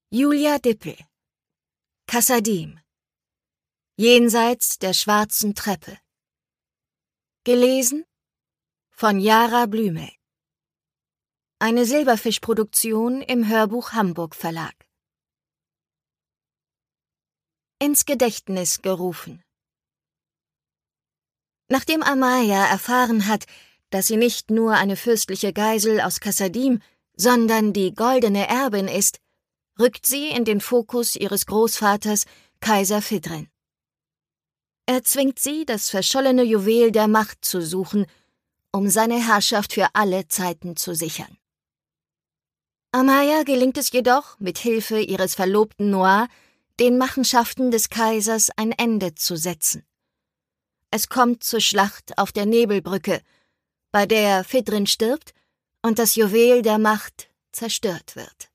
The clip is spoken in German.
Julia Dippel. Kassadim. Jenseits der schwarzen Treppe. Gelesen von Jara Blümel. Eine Silberfisch-Produktion im Hörbuch Hamburg Verlag. Ins Gedächtnis gerufen. Nachdem Amaya erfahren hat, dass sie nicht nur eine fürstliche Geisel aus Kassadim, sondern die goldene Erbin ist, rückt sie in den Fokus ihres Großvaters, Kaiser Fidrin. Er zwingt sie, das verschollene Juwel der Macht zu suchen, um seine Herrschaft für alle Zeiten zu sichern. Amaya gelingt es jedoch, mit Hilfe ihres Verlobten Noir, den Machenschaften des Kaisers ein Ende zu setzen. Es kommt zur Schlacht auf der Nebelbrücke, bei der Fidrin stirbt und das Juwel der Macht zerstört wird.